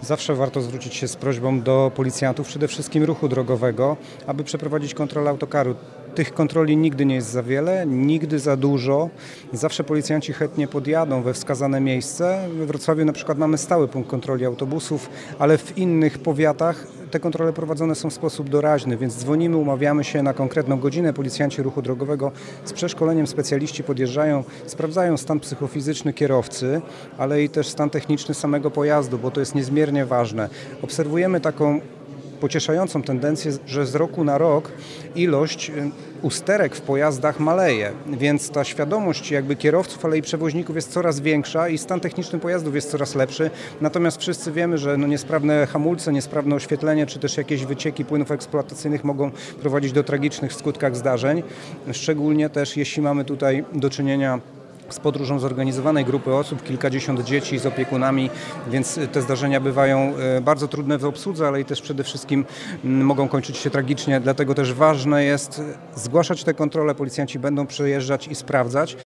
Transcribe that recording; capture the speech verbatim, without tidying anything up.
Zawsze warto zwrócić się z prośbą do policjantów, przede wszystkim ruchu drogowego, aby przeprowadzić kontrolę autokaru. Tych kontroli nigdy nie jest za wiele, nigdy za dużo. Zawsze policjanci chętnie podjadą we wskazane miejsce. We Wrocławiu na przykład mamy stały punkt kontroli autobusów, ale w innych powiatach te kontrole prowadzone są w sposób doraźny, więc dzwonimy, umawiamy się na konkretną godzinę. Policjanci ruchu drogowego z przeszkoleniem, specjaliści podjeżdżają, sprawdzają stan psychofizyczny kierowcy, ale i też stan techniczny samego pojazdu, bo to jest niezmiernie ważne. Obserwujemy taką pocieszającą tendencję, że z roku na rok ilość usterek w pojazdach maleje, więc ta świadomość jakby kierowców, ale i przewoźników jest coraz większa i stan techniczny pojazdów jest coraz lepszy. Natomiast wszyscy wiemy, że no niesprawne hamulce, niesprawne oświetlenie czy też jakieś wycieki płynów eksploatacyjnych mogą prowadzić do tragicznych w skutkach zdarzeń. Szczególnie też jeśli mamy tutaj do czynienia z podróżą zorganizowanej grupy osób, kilkadziesiąt dzieci z opiekunami, więc te zdarzenia bywają bardzo trudne w obsłudze, ale i też przede wszystkim mogą kończyć się tragicznie. Dlatego też ważne jest zgłaszać te kontrole, policjanci będą przyjeżdżać i sprawdzać.